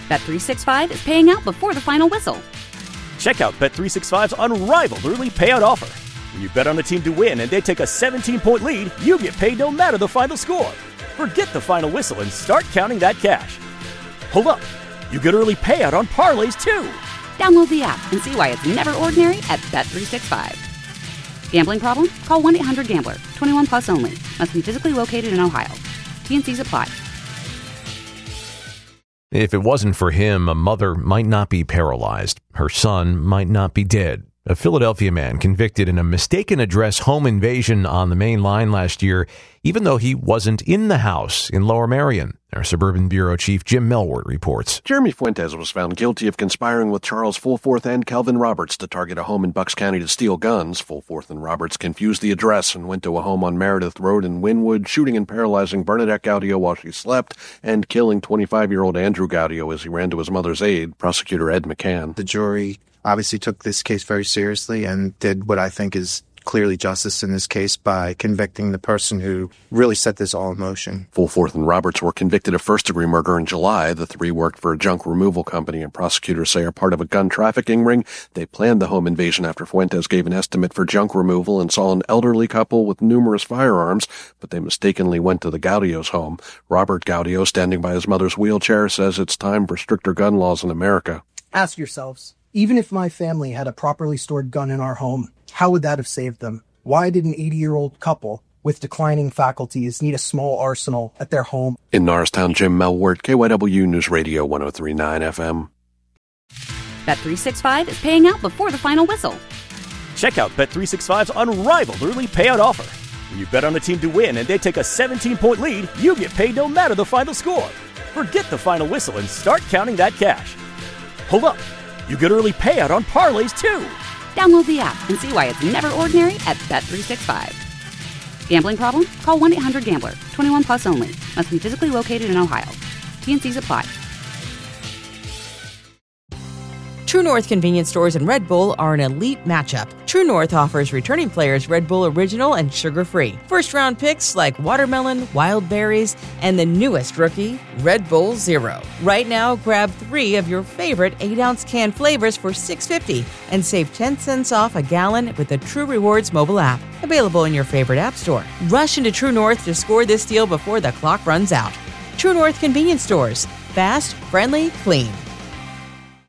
Bet365 is paying out before the final whistle. Check out Bet365's unrivaled early payout offer. When you bet on a team to win and they take a 17-point lead, you get paid no matter the final score. Forget the final whistle and start counting that cash. Hold up. You get early payout on parlays, too. Download the app and see why it's never ordinary at Bet365. Gambling problem? Call 1-800-GAMBLER. 21 plus only. Must be physically located in Ohio. T&Cs apply. If it wasn't for him, a mother might not be paralyzed. Her son might not be dead. A Philadelphia man convicted in a mistaken address home invasion on the main line last year, even though he wasn't in the house in Lower Merion. Our Suburban Bureau Chief Jim Melwart reports. Jeremy Fuentes was found guilty of conspiring with Charles Fulforth and Kelvin Roberts to target a home in Bucks County to steal guns. Fulforth and Roberts confused the address and went to a home on Meredith Road in Wynwood, shooting and paralyzing Bernadette Gaudio while she slept and killing 25-year-old Andrew Gaudio as he ran to his mother's aid. Prosecutor Ed McCann. The jury obviously took this case very seriously and did what I think is clearly justice in this case by convicting the person who really set this all in motion. Fulforth and Roberts were convicted of first-degree murder in July. The three worked for a junk removal company and prosecutors say are part of a gun trafficking ring. They planned the home invasion after Fuentes gave an estimate for junk removal and saw an elderly couple with numerous firearms, but they mistakenly went to the Gaudio's home. Robert Gaudio, standing by his mother's wheelchair, says it's time for stricter gun laws in America. Ask yourselves, even if my family had a properly stored gun in our home, how would that have saved them? Why did an 80-year-old couple with declining faculties need a small arsenal at their home? In Norristown, Jim Melwart, KYW News Radio 103.9 FM. Bet365 is paying out before the final whistle. Check out Bet365's unrivaled early payout offer. When you bet on a team to win and they take a 17-point lead, you get paid no matter the final score. Forget the final whistle and start counting that cash. Hold up. You get early payout on parlays, too. Download the app and see why it's never ordinary at Bet365. Gambling problem? Call 1-800-GAMBLER. 21 plus only. Must be physically located in Ohio. T&Cs apply. True North convenience stores and Red Bull are an elite matchup. True North offers returning players Red Bull Original and sugar-free. First-round picks like watermelon, wild berries, and the newest rookie, Red Bull Zero. Right now, grab 3 of your favorite 8-ounce can flavors for $6.50 and save 10 cents off a gallon with the True Rewards mobile app. Available in your favorite app store. Rush into True North to score this deal before the clock runs out. True North convenience stores. Fast, friendly, clean.